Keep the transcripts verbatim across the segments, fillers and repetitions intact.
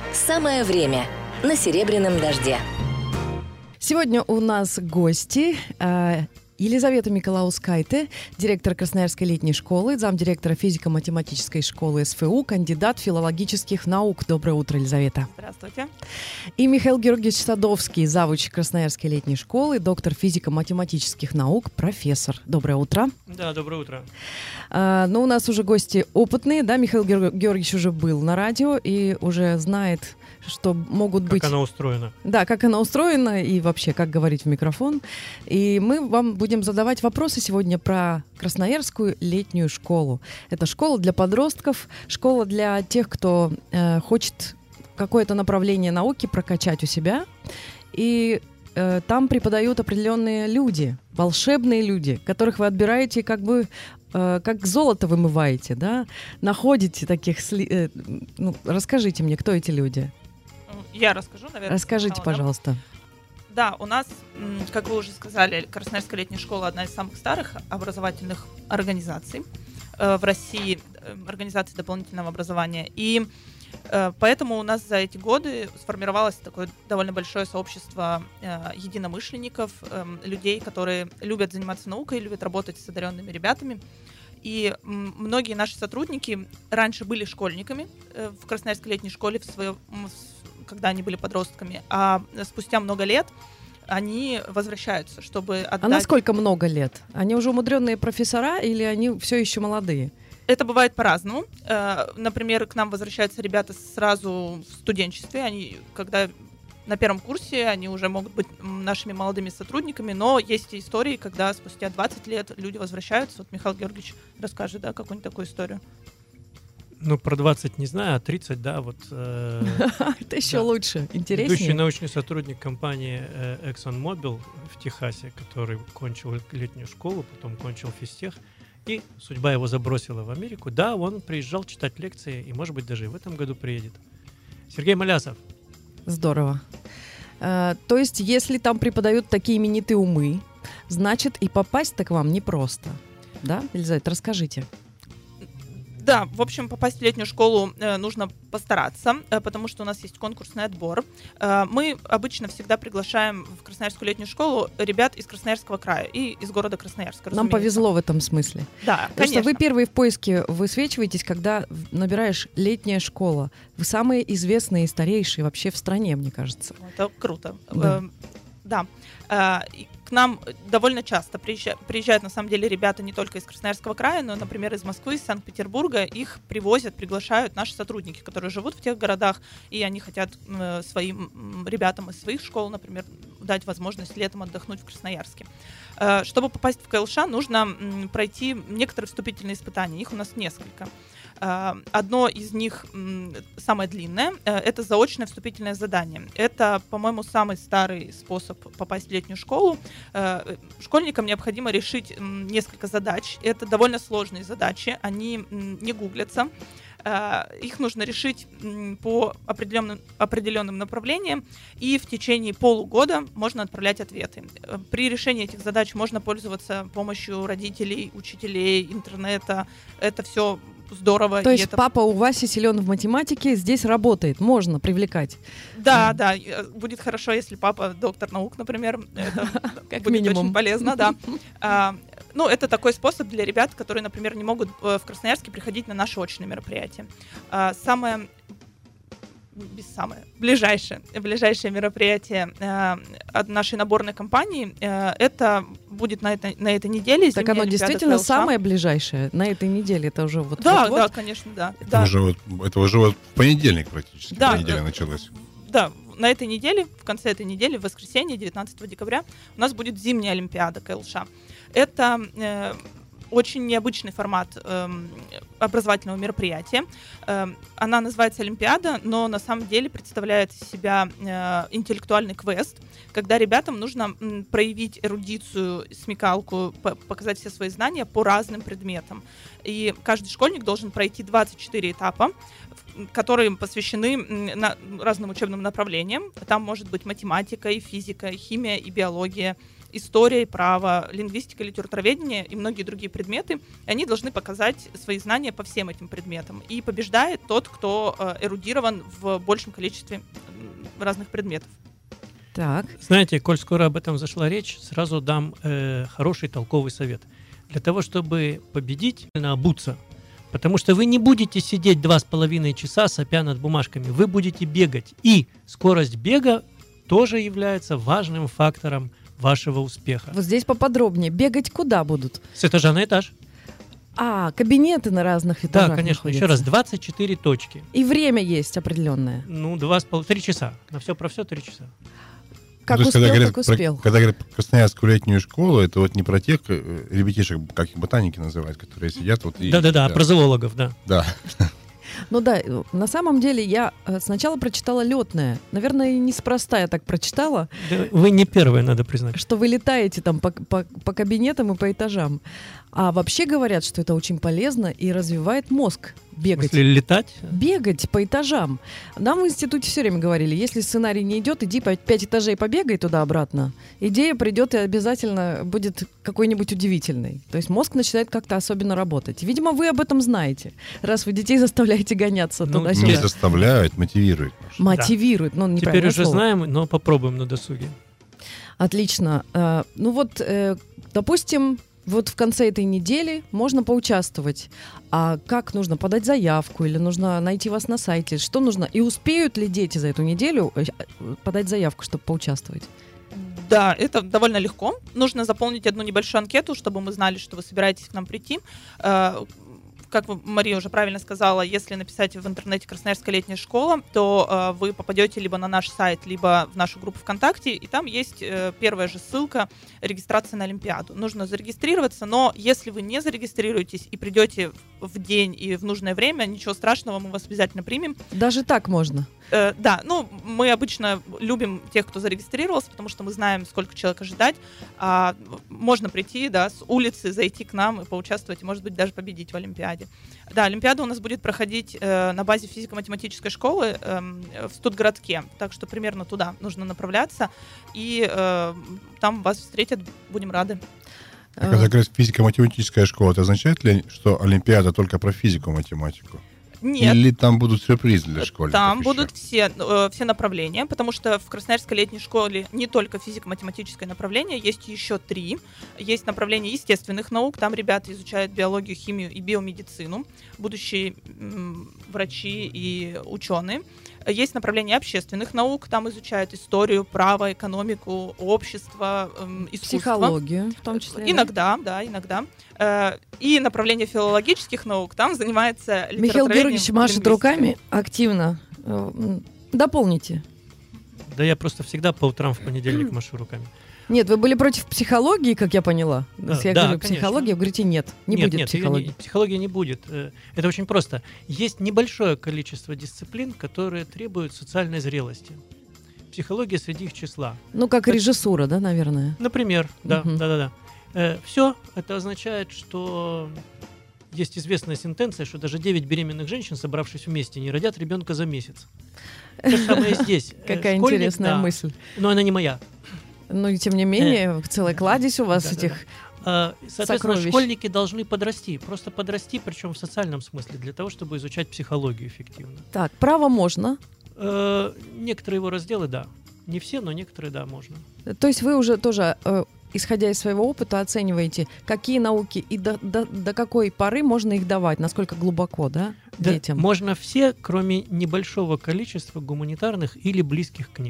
Самое время на «Серебряном дожде». Сегодня у нас гости. Елизавета Миколаускайте, директор Красноярской летней школы, замдиректора физико-математической школы СФУ, кандидат филологических наук. Доброе утро, Елизавета. Здравствуйте. И Михаил Георгиевич Садовский, завуч Красноярской летней школы, доктор физико-математических наук, профессор. Доброе утро. Да, доброе утро. А, ну, у нас уже гости опытные, да, Михаил Георгиевич уже был на радио и уже знает, что могут как быть... Как она устроена. Да, как она устроена и вообще, как говорить в микрофон. И мы вам будем задавать вопросы сегодня про Красноярскую летнюю школу. Это школа для подростков, школа для тех, кто э, хочет какое-то направление науки прокачать у себя. И э, там преподают определенные люди, волшебные люди, которых вы отбираете как бы э, как золото вымываете, да? Находите таких... Сли... Э, ну, расскажите мне, кто эти люди? Я расскажу, наверное. Расскажите, сначала, пожалуйста. Да? да, у нас, как вы уже сказали, Красноярская летняя школа одна из самых старых образовательных организаций э, в России, э, организаций дополнительного образования. И э, поэтому у нас за эти годы сформировалось такое довольно большое сообщество э, единомышленников, э, людей, которые любят заниматься наукой, любят работать с одаренными ребятами. И м, многие наши сотрудники раньше были школьниками э, в Красноярской летней школе, в своем, когда они были подростками, а спустя много лет они возвращаются, чтобы отдать... А насколько много лет? Они уже умудренные профессора или они все еще молодые? Это бывает по-разному. Например, к нам возвращаются ребята сразу в студенчестве. Они, когда на первом курсе, они уже могут быть нашими молодыми сотрудниками, но есть и истории, когда спустя двадцать лет люди возвращаются. Вот Михаил Георгиевич расскажет, да, какую-нибудь такую историю. Ну, про двадцать не знаю, а тридцать, да, вот... Э, Это еще да. лучше, интереснее. Ведущий научный сотрудник компании э, ExxonMobil в Техасе, который кончил летнюю школу, потом кончил физтех, и судьба его забросила в Америку. Да, он приезжал читать лекции, и, может быть, даже и в этом году приедет. Сергей Малясов. Здорово. А, то есть, если там преподают такие именитые умы, значит, и попасть-то к вам непросто. Да, Елизавета, расскажите. Да, в общем, попасть в летнюю школу э, нужно постараться, э, потому что у нас есть конкурсный отбор. Э, мы обычно всегда приглашаем в Красноярскую летнюю школу ребят из Красноярского края и из города Красноярска. Нам повезло в этом смысле. Да, Потому конечно. что вы первые в поиске высвечиваетесь, когда набираешь «летняя школа». Вы самые известные и старейшие вообще в стране, мне кажется. Это круто. Да. Э, да. Э, К нам довольно часто приезжают, приезжают, на самом деле, ребята не только из Красноярского края, но, например, из Москвы, из Санкт-Петербурга. Их привозят, приглашают наши сотрудники, которые живут в тех городах, и они хотят э, своим ребятам из своих школ, например, дать возможность летом отдохнуть в Красноярске. Э, чтобы попасть в КЛШ, нужно м, пройти некоторые вступительные испытания. Их у нас несколько. Одно из них, самое длинное, это заочное вступительное задание. Это, по-моему, самый старый способ попасть в летнюю школу. Школьникам необходимо решить несколько задач. Это довольно сложные задачи, они не гуглятся. Их нужно решить по определенным, определенным направлениям, и в течение полугода можно отправлять ответы. При решении этих задач можно пользоваться помощью родителей, учителей, интернета. Это все здорово. То есть это... папа у Васи силен в математике, здесь работает, можно привлекать. Да, да, будет хорошо, если папа доктор наук, например, это как будет минимум. Очень полезно, да. А, ну, это такой способ для ребят, которые, например, не могут в Красноярске приходить на наши очные мероприятия. А, самое без самое ближайшее, ближайшее мероприятие э, от нашей наборной кампании, э, это будет на, это, на этой неделе. Так оно действительно самое ближайшее на этой неделе, это уже вот Да, вот, да, вот. конечно, да. Это, да. Уже, вот, это уже вот в понедельник практически, да, неделя да, началась. Да, на этой неделе, в конце этой недели, в воскресенье, девятнадцатого декабря, у нас будет зимняя олимпиада КЛШ. Это... Э, очень необычный формат э, образовательного мероприятия. Э, она называется Олимпиада, но на самом деле представляет из себя э, интеллектуальный квест, когда ребятам нужно м, проявить эрудицию, смекалку, по- показать все свои знания по разным предметам. И каждый школьник должен пройти двадцать четыре этапа, которые посвящены на разным учебным направлениям. Там может быть математика, и физика, и химия, и биология, история и право, лингвистика, литературоведение и многие другие предметы. И они должны показать свои знания по всем этим предметам. И побеждает тот, кто эрудирован в большем количестве разных предметов. Так. Знаете, коль скоро об этом зашла речь, сразу дам э, хороший толковый совет. Для того, чтобы победить, надо обуться. Потому что вы не будете сидеть два с половиной часа, сопя над бумажками. Вы будете бегать. И скорость бега тоже является важным фактором вашего успеха. Вот здесь поподробнее. Бегать куда будут? С этажа на этаж. А, кабинеты на разных этажах Да, конечно. находятся. Еще раз, двадцать четыре точки. И время есть определенное. Ну, два с половиной, три часа. На все про все три часа. Как Ну, то есть, успел, когда говорят, так успел. Про, когда говорят про Красноярскую летнюю школу, это вот не про тех э, ребятишек, как их ботаники называют, которые сидят вот и... Да-да-да, про зоологов, да. Да. Ну да, на самом деле я э, сначала прочитала летное. Наверное, неспроста я так прочитала, Да, вы не первые, надо признать. что вы летаете там по, по, по кабинетам и по этажам. А вообще говорят, что это очень полезно и развивает мозг. В Бегать. смысле, летать? Бегать по этажам. Нам в институте все время говорили, если сценарий не идет, иди по пять этажей побегай туда-обратно. Идея придет и обязательно будет какой-нибудь удивительной. То есть мозг начинает как-то особенно работать. Видимо, вы об этом знаете, раз вы детей заставляете гоняться Ну, туда-сюда. Не заставляют, мотивируют. Мотивирует, но Теперь неправильное уже слово. знаем, но попробуем на досуге. Отлично. Э, Ну вот, э, допустим, вот в конце этой недели можно поучаствовать. А как нужно подать заявку или нужно найти вас на сайте? Что нужно? И успеют ли дети за эту неделю э, подать заявку, чтобы поучаствовать? Да, это довольно легко. Нужно заполнить одну небольшую анкету, чтобы мы знали, что вы собираетесь к нам прийти. Э, Как вы, Мария уже правильно сказала, если написать в интернете «Красноярская летняя школа», то э, вы попадете либо на наш сайт, либо в нашу группу ВКонтакте, и там есть э, первая же ссылка «Регистрация на Олимпиаду». Нужно зарегистрироваться, но если вы не зарегистрируетесь и придете в день и в нужное время, ничего страшного, мы вас обязательно примем. Даже так можно. Э, да, ну, мы обычно любим тех, кто зарегистрировался, потому что мы знаем, сколько человек ожидать. А, можно прийти, да, с улицы, зайти к нам и поучаствовать, и, может быть, даже победить в Олимпиаде. Да, Олимпиада у нас будет проходить э, на базе физико-математической школы э, в Студгородке, так что примерно туда нужно направляться, и э, там вас встретят, будем рады. А когда говорят физико-математическая школа, это означает ли, что Олимпиада только про физику-математику? Нет. Или там будут сюрпризы для школьников? Там еще? будут все, э, все направления, потому что в Красноярской летней школе не только физико-математическое направление, есть еще три. Есть направление естественных наук, там ребята изучают биологию, химию и биомедицину, будущие м, врачи и ученые. Есть направление общественных наук, там изучают историю, право, экономику, общество, эм, искусство. Психологию в том числе. да? Иногда, да, иногда. Э, И направление филологических наук, там занимается Михаил литературоведением, Георгиевич машет лингвистикой. руками активно. Э, м, Дополните. Да я просто всегда по утрам в понедельник машу руками. Нет, вы были против психологии, как я поняла. Да, Если я да, говорю конечно. психология, вы говорите нет, не нет, будет нет, её психологии. не- психологии не будет. Э, Это очень просто. Есть небольшое количество дисциплин, которые требуют социальной зрелости. Психология среди их числа. Ну, как Так- режиссура, да, наверное. Например, да, Мгм. да, да, да. Все это означает, что есть известная сентенция, что даже девять беременных женщин, собравшись вместе, не родят ребенка за месяц. То же самое здесь. Э, Какая школьник, интересная да, мысль. Но она не моя. Ну и тем не менее, целая кладезь у вас Да, да, этих... А, Соответственно, Сокровищ. школьники должны подрасти. Просто подрасти, причем в социальном смысле, для того, чтобы изучать психологию эффективно. Так, право можно. Э, Некоторые его разделы, да. Не все, но некоторые, да, можно. То есть вы уже тоже, э, исходя из своего опыта, оцениваете, какие науки и до, до, до какой поры можно их давать, насколько глубоко, да, Да, детям? можно все, кроме небольшого количества гуманитарных или близких к ним.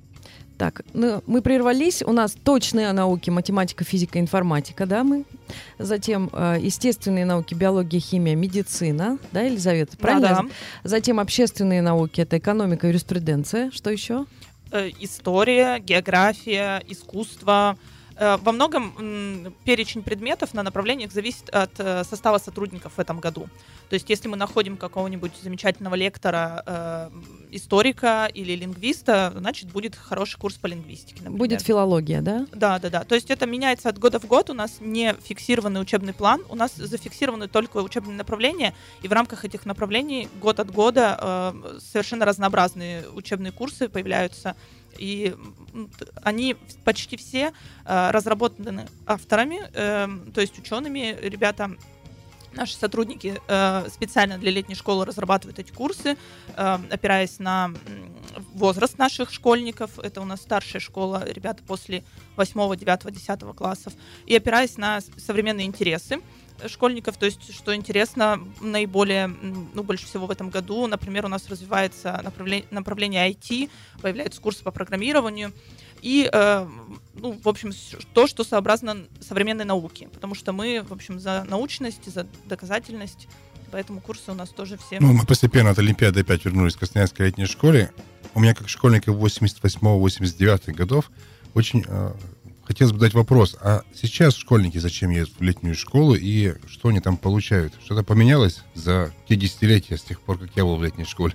Так, ну, мы прервались. У нас точные науки, математика, физика, информатика, да, мы. Затем э, естественные науки, биология, химия, медицина, да, Елизавета, правильно? Да, да. Затем общественные науки, это экономика, юриспруденция. Что еще? Э, История, география, искусство. Э, Во многом м, перечень предметов на направлениях зависит от э, состава сотрудников в этом году. То есть если мы находим какого-нибудь замечательного лектора, э, историка или лингвиста, значит, будет хороший курс по лингвистике, например. Будет филология, да? Да, да, да. То есть это меняется от года в год. У нас не фиксированный учебный план, у нас зафиксированы только учебные направления, и в рамках этих направлений год от года э, совершенно разнообразные учебные курсы появляются И они почти все э, разработаны авторами, э, то есть учеными. Ребята, наши сотрудники э, специально для летней школы разрабатывают эти курсы, э, опираясь на возраст наших школьников. Это у нас старшая школа, ребята после восьмого, девятого, десятого классов. И опираясь на современные интересы школьников, то есть, что интересно, наиболее, ну, больше всего в этом году, например, у нас развивается направление, направление ай ти, появляются курсы по программированию, и, э, ну, в общем, то, что сообразно современной науке, потому что мы, в общем, за научность, за доказательность, поэтому курсы у нас тоже все... Ну, мы постепенно от Олимпиады опять вернулись к Красноярской летней школе. У меня, как школьника восемьдесят восьмого — восемьдесят девятого годов, очень... Э, хотелось бы задать вопрос, а сейчас школьники зачем едут в летнюю школу и что они там получают? Что-то поменялось за те десятилетия с тех пор, как я был в летней школе?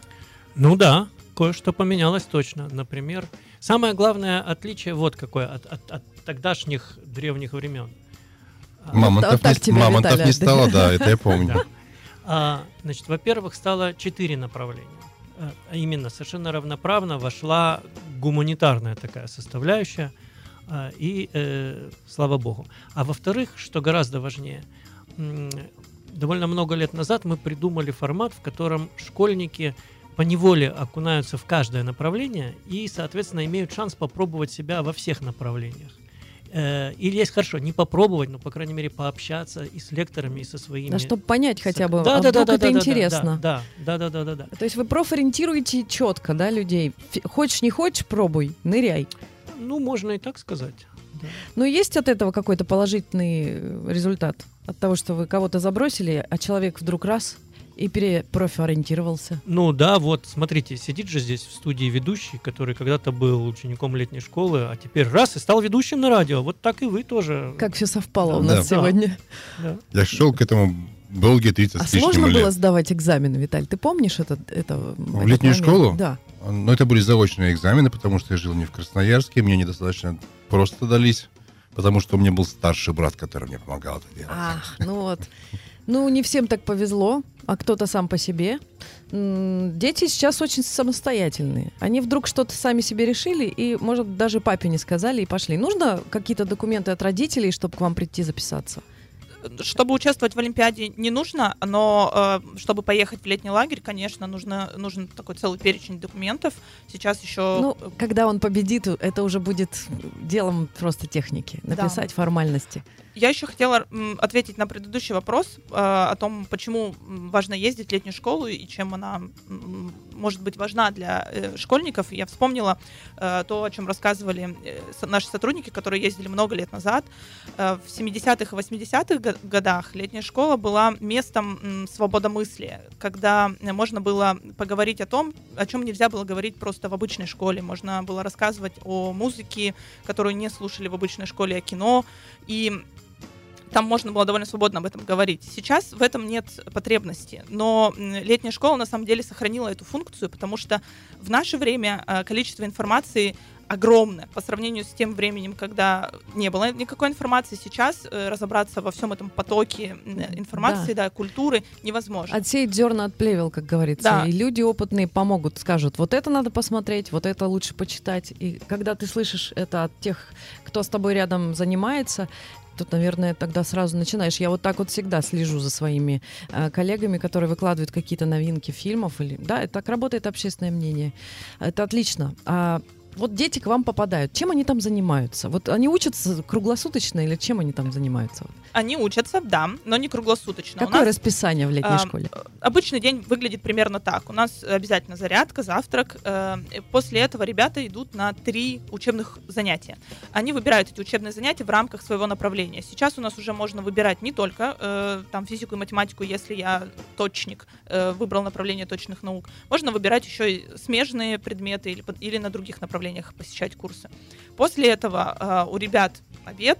Ну да, кое-что поменялось точно. Например, самое главное отличие вот какое от, от, от тогдашних древних времен. Мамонтов, Вот не, мамонтов Виталий, не стало, да, это я помню. Да. А, значит, во-первых, стало четыре направления. А именно, совершенно равноправно вошла гуманитарная такая составляющая. И э, слава богу. А во-вторых, что гораздо важнее, довольно много лет назад мы придумали формат, в котором школьники поневоле окунаются в каждое направление и, соответственно, имеют шанс попробовать себя во всех направлениях. Э, или есть хорошо, не попробовать, но, по крайней мере, пообщаться и с лекторами, и со своими... Да, чтобы понять хотя бы, да, а да, вдруг да, это да, интересно. Да, да, да, да, да, да. То есть вы профориентируете четко, да, людей? Фи- Хочешь, не хочешь, пробуй, ныряй. Ну, можно и так сказать. Да. Но есть от этого какой-то положительный результат? От того, что вы кого-то забросили, а человек вдруг раз и перепрофориентировался? Ну да, вот, смотрите, сидит же здесь в студии ведущий, который когда-то был учеником летней школы, а теперь раз и стал ведущим на радио. Вот так и вы тоже. Как все совпало у Да. нас сегодня. Да. Я шел к этому долгие тридцать А с лишним сложно было лет. сдавать экзамены, Виталь? Ты помнишь этот, это, В летнюю момент? школу? Да. Но это были заочные экзамены, потому что я жил не в Красноярске, мне недостаточно просто дались, потому что у меня был старший брат, который мне помогал это делать. Ах, ну вот. Ну, не всем так повезло, а кто-то сам по себе. М, Дети сейчас очень самостоятельные. Они вдруг что-то сами себе решили и, может, даже папе не сказали и пошли. Нужно какие-то документы от родителей, чтобы к вам прийти записаться? Чтобы участвовать в Олимпиаде, не нужно, но э, чтобы поехать в летний лагерь, конечно, нужно, нужен такой целый перечень документов. Сейчас еще... Ну, когда он победит, это уже будет делом просто техники. Написать формальности. Я еще хотела м, ответить на предыдущий вопрос э, о том, почему важно ездить в летнюю школу и чем она м, может быть важна для э, школьников. Я вспомнила э, то, о чем рассказывали э, со- наши сотрудники, которые ездили много лет назад. Э, в семидесятых и восьмидесятых го- годах летняя школа была местом м, свободомыслия, когда можно было поговорить о том, о чем нельзя было говорить просто в обычной школе. Можно было рассказывать о музыке, которую не слушали в обычной школе, о кино. И там можно было довольно свободно об этом говорить. Сейчас в этом нет потребности, но летняя школа на самом деле сохранила эту функцию, потому что в наше время э, количество информации огромное по сравнению с тем временем, когда не было никакой информации. Сейчас э, разобраться во всем этом потоке э, информации, да. Да, культуры невозможно. Отсеять зерна от плевел, как говорится. Да. И люди опытные помогут, скажут, вот это надо посмотреть, вот это лучше почитать. И когда ты слышишь это от тех, кто с тобой рядом занимается, тут, наверное, тогда сразу начинаешь. Я вот так вот всегда слежу за своими э, коллегами, которые выкладывают какие-то новинки фильмов. Или... Да, так работает общественное мнение. Это отлично. А вот дети к вам попадают. Чем они там занимаются? Вот они учатся круглосуточно или чем они там занимаются? Они учатся, да, но не круглосуточно. Какое У нас, расписание в летней а, школе? Обычный день выглядит примерно так. У нас обязательно зарядка, завтрак. Э, после этого ребята идут на три учебных занятия. Они выбирают эти учебные занятия в рамках своего направления. Сейчас у нас уже можно выбирать не только э, там, физику и математику, если я точник, э, выбрал направление точных наук. Можно выбирать еще и смежные предметы или, или на других направлениях посещать курсы. После этого э, у ребят обед.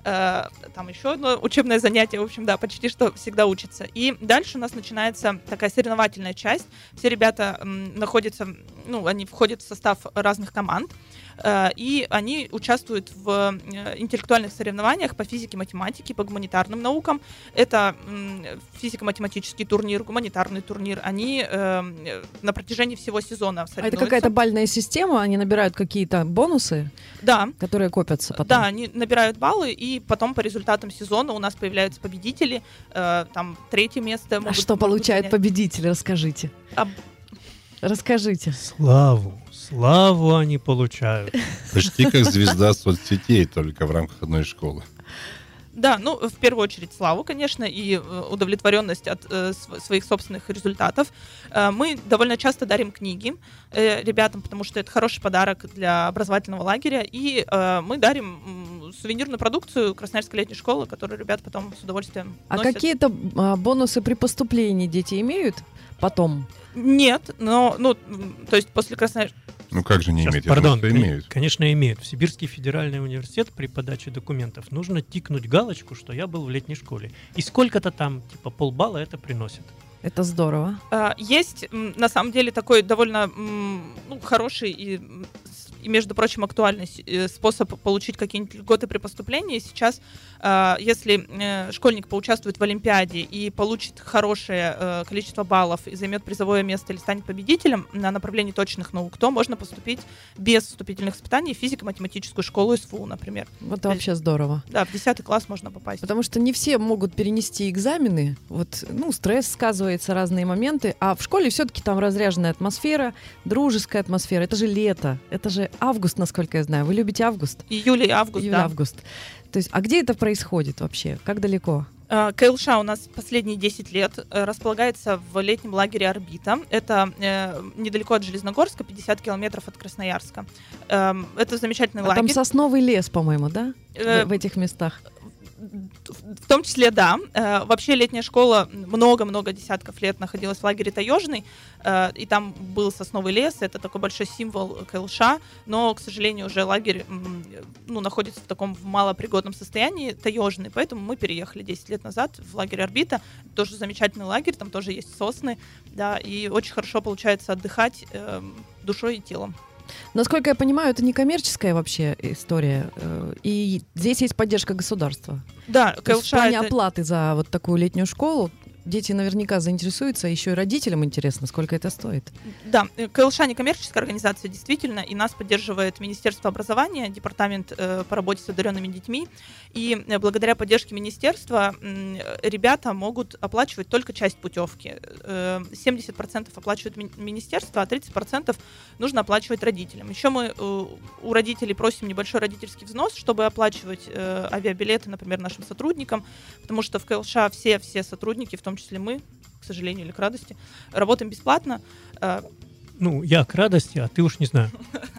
э, там еще одно учебное занятие, в общем, да, почти что всегда учатся. И дальше у нас начинается такая соревновательная часть. Все ребята м, находятся, ну, они входят в состав разных команд, э, и они участвуют в э, интеллектуальных соревнованиях по физике, математике, по гуманитарным наукам. Это м, физико-математический турнир, гуманитарный турнир. Они э, на протяжении всего сезона соревнуются. А это какая-то бальная система? Они набирают какие-то бонусы, да. которые копятся потом? Да, они набирают баллы, и потом по результатам сезона у нас появляются победители. Э, там третье место. Могут, а что получают победители? Расскажите. А... Расскажите. Славу. Славу они получают. Почти как звезда соцсетей, только в рамках одной школы. Да, ну, в первую очередь, славу, конечно, и удовлетворенность от э, своих собственных результатов. Э, мы довольно часто дарим книги э, ребятам, потому что это хороший подарок для образовательного лагеря, и э, мы дарим м, сувенирную продукцию Красноярской летней школы, которую ребята потом с удовольствием А носят. какие-то а, бонусы при поступлении дети имеют потом? Нет, но, ну, то есть после Красноярской... Ну как же не Сейчас, имеют? пардон, Я думаю, что имеют. Конечно, имеют. В Сибирский федеральный университет при подаче документов нужно тикнуть галочку, что я был в летней школе. И сколько-то там, типа полбалла это приносит. Это здорово. Есть, на самом деле, такой довольно ну, хороший и, и, между прочим, актуальный способ получить какие-нибудь льготы при поступлении. Сейчас, если школьник поучаствует в Олимпиаде и получит хорошее количество баллов и займет призовое место или станет победителем на направлении точных наук, то можно поступить без вступительных испытаний в физико-математическую школу СФУ, например. Вот это вообще здорово. Да, в десятый класс можно попасть. Потому что не все могут перенести экзамены. Вот, ну, стресс сказывается, разные моменты. А в школе все-таки там разряженная атмосфера, дружеская атмосфера. Это же лето. Это же август, насколько я знаю. Вы любите август? Июль и август, Июль, да. август. То есть, а где это происходит вообще? Как далеко? КЛШ у нас последние десять лет располагается в летнем лагере «Орбита». Это э, недалеко от Железногорска, пятьдесят километров от Красноярска. Э, это замечательный а лагерь. Там сосновый лес, по-моему, да? Э, в, в этих местах. В том числе, да. Э, вообще летняя школа много-много десятков лет находилась в лагере Таежный, э, и там был сосновый лес, это такой большой символ КЛШ, но, к сожалению, уже лагерь ну, находится в таком малопригодном состоянии, Таежный, поэтому мы переехали десять лет назад в лагерь «Орбита». Тоже замечательный лагерь, там тоже есть сосны, да, и очень хорошо получается отдыхать э, душой и телом. Насколько я понимаю, это не коммерческая вообще история, и здесь есть поддержка государства. Да, КЛШ. В плане это... оплаты за вот такую летнюю школу дети наверняка заинтересуются, еще и родителям интересно, сколько это стоит. Да, КЛШ не коммерческая организация, действительно, и нас поддерживает Министерство образования, департамент э, по работе с одаренными детьми, и э, благодаря поддержке министерства э, ребята могут оплачивать только часть путевки. Э, семьдесят процентов оплачивает ми- министерство, а тридцать процентов нужно оплачивать родителям. Еще мы э, у родителей просим небольшой родительский взнос, чтобы оплачивать э, авиабилеты, например, нашим сотрудникам, потому что в КЛШ все, все сотрудники, в том В том числе мы, к сожалению или к радости, работаем бесплатно. Ну, я к радости, а ты уж не знаю.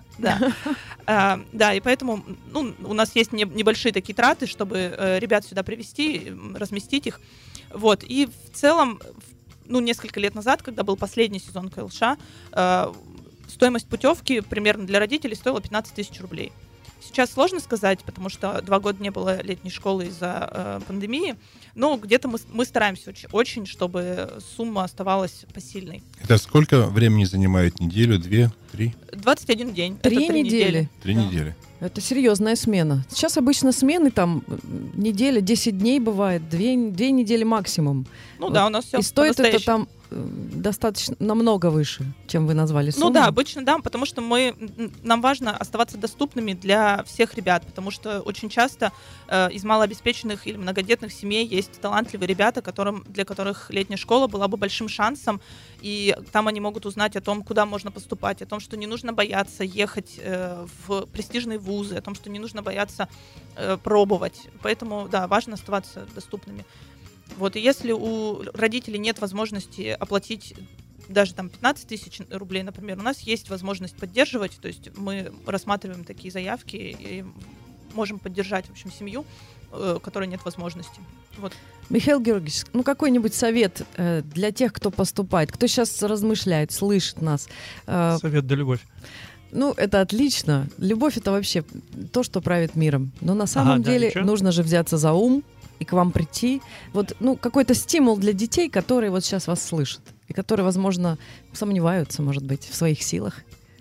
Да, да, и поэтому ну, у нас есть небольшие такие траты, чтобы ребят сюда привезти, разместить их. Вот. И в целом, ну, несколько лет назад, когда был последний сезон КЛШ, стоимость путевки примерно для родителей стоила пятнадцать тысяч рублей. Сейчас сложно сказать, потому что два года не было летней школы из-за э, пандемии, но где-то мы, мы стараемся очень, очень, чтобы сумма оставалась посильной. Это сколько времени занимает? Неделю, две, три? двадцать один день. Три Это три недели. недели. Три Да. недели. Это серьезная смена. Сейчас обычно смены там неделя, десять дней бывает, две, две недели максимум. Ну Вот. да, у нас все И стоит это там э, достаточно намного выше, чем вы назвали сумму. Ну да, обычно да, потому что мы, нам важно оставаться доступными для всех ребят, потому что очень часто э, из малообеспеченных или многодетных семей есть талантливые ребята, которым, для которых летняя школа была бы большим шансом, и там они могут узнать о том, куда можно поступать, о том, что не нужно бояться ехать э, в престижные вузы, о том, что не нужно бояться э, пробовать. Поэтому, да, важно оставаться доступными. Вот, и если у родителей нет возможности оплатить даже там пятнадцать тысяч рублей, например, у нас есть возможность поддерживать, то есть мы рассматриваем такие заявки и можем поддержать, в общем, семью, у которой нет возможности. Вот. Михаил Георгиевич, ну какой-нибудь совет э, для тех, кто поступает, кто сейчас размышляет, слышит нас? Э, Совет да любовь. Ну, это отлично. Любовь — это вообще то, что правит миром. Но на самом Ага, да, деле и чё? нужно же взяться за ум и к вам прийти. Вот, ну, какой-то стимул для детей, которые вот сейчас вас слышат. И которые, возможно, сомневаются, может быть, в своих силах.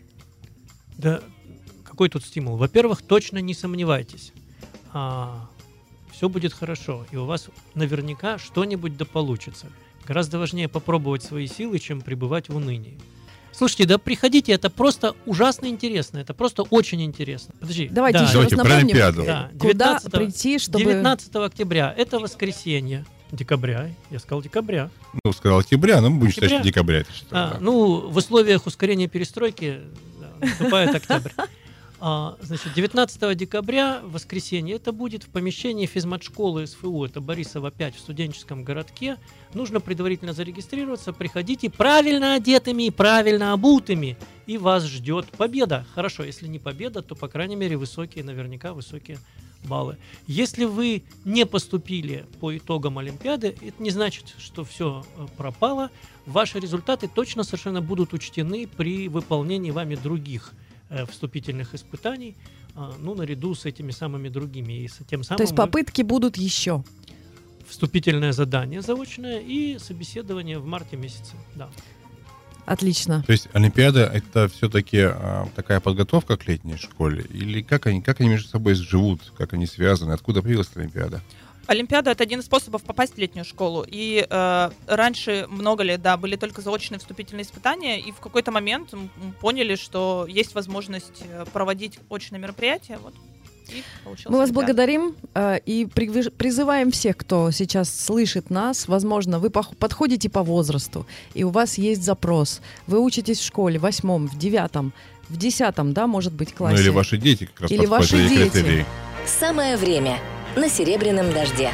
Да, какой тут стимул? Во-первых, точно не сомневайтесь. А, все будет хорошо, и у вас наверняка что-нибудь да получится. Гораздо важнее попробовать свои силы, чем пребывать в унынии. Слушайте, да приходите, это просто ужасно интересно, это просто очень интересно. Подожди. Давайте да, еще Давайте раз про напомним, Олимпиаду. да, куда девятнадцатого прийти, чтобы... девятнадцатого октября, это воскресенье. Декабря, я сказал декабря. Ну, сказал октября, но мы будем считать, Октября? что декабря. Это что, А, да. ну, в условиях ускорения перестройки да, наступает октябрь. А, значит, девятнадцатого декабря, воскресенье, это будет в помещении физмат-школы СФУ, это Борисово пять в студенческом городке. Нужно предварительно зарегистрироваться, приходите правильно одетыми и правильно обутыми, и вас ждет победа. Хорошо, если не победа, то, по крайней мере, высокие, наверняка высокие баллы. Если вы не поступили по итогам Олимпиады, это не значит, что все пропало. Ваши результаты точно совершенно будут учтены при выполнении вами других э, вступительных испытаний, э, ну, наряду с этими самыми другими. И с тем самым То есть вы- попытки будут еще. вступительное задание заочное и собеседование в марте месяце. Да. Отлично. То есть Олимпиада — это все-таки а, такая подготовка к летней школе? Или как они, как они между собой живут, как они связаны? Откуда появилась Олимпиада? Олимпиада — это один из способов попасть в летнюю школу. И э, раньше много лет, да, были только заочные вступительные испытания, и в какой-то момент м, поняли, что есть возможность э, проводить очные мероприятия. Вот. И получилась Мы вас Олимпиада. благодарим э, и пригвиж- призываем всех, кто сейчас слышит нас. Возможно, вы пох- подходите по возрасту, и у вас есть запрос. Вы учитесь в школе в восьмом, в девятом, в десятом, да, может быть, классе. Ну или ваши дети как раз Или подходят ваши к дети. критерии. Самое время на «Серебряном дожде».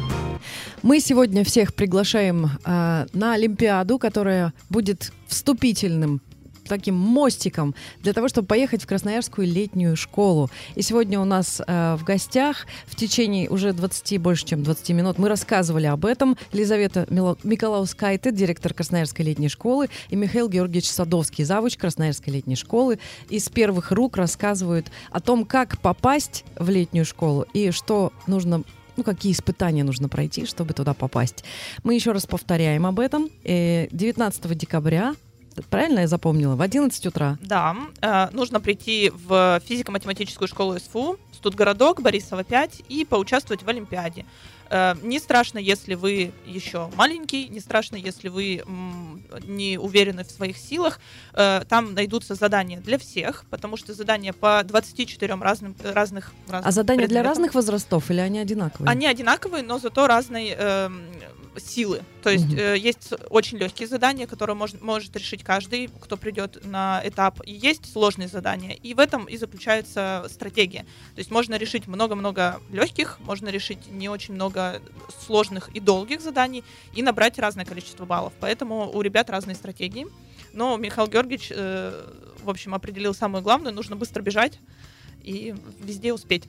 Мы сегодня всех приглашаем э, на Олимпиаду, которая будет вступительным таким мостиком для того, чтобы поехать в Красноярскую летнюю школу. И сегодня у нас э, в гостях в течение уже двадцати, больше чем двадцати минут мы рассказывали об этом. Елизавета Мило- Миколаускайте, директор Красноярской летней школы, и Михаил Георгиевич Садовский, завуч Красноярской летней школы. Из первых рук рассказывают о том, как попасть в летнюю школу и что нужно, ну, какие испытания нужно пройти, чтобы туда попасть. Мы еще раз повторяем об этом. Э, девятнадцатого декабря, правильно я запомнила, в одиннадцать утра. Да, э, нужно прийти в физико-математическую школу СФУ, студгородок, Борисово пять, и поучаствовать в Олимпиаде. Э, не страшно, если вы еще маленький, не страшно, если вы м, не уверены в своих силах. Э, там найдутся задания для всех, потому что задания по двадцати четырем разным, разных, разным А задания для предметам. разных возрастов или они одинаковые? Они одинаковые, но зато разной эм, силы. То есть Мгм. э, есть очень легкие задания, которые мож, может решить каждый, кто придет на этап. И есть сложные задания. И в этом и заключается стратегия. То есть можно решить много-много легких, можно решить не очень много сложных и долгих заданий и набрать разное количество баллов. Поэтому у ребят разные стратегии. Но Михаил Георгиевич, э, в общем, определил самое главное. Нужно быстро бежать и везде успеть.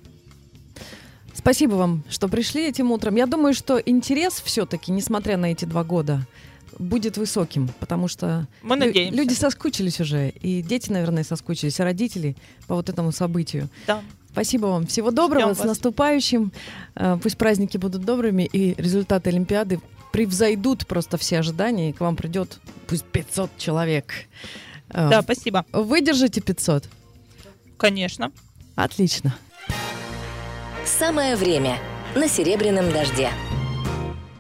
Спасибо вам, что пришли этим утром. Я думаю, что интерес все-таки, несмотря на эти два года, будет высоким, потому что Мы лю- надеемся. люди соскучились уже, и дети, наверное, соскучились, и родители по вот этому событию. Да. Спасибо вам. Всего доброго, Ждем с вас. наступающим. Э, Пусть праздники будут добрыми, и результаты Олимпиады превзойдут просто все ожидания, и к вам придет пусть пятьсот человек. Э, Да, спасибо. Выдержите пятьсот? Конечно. Отлично. Самое время на «Серебряном дожде».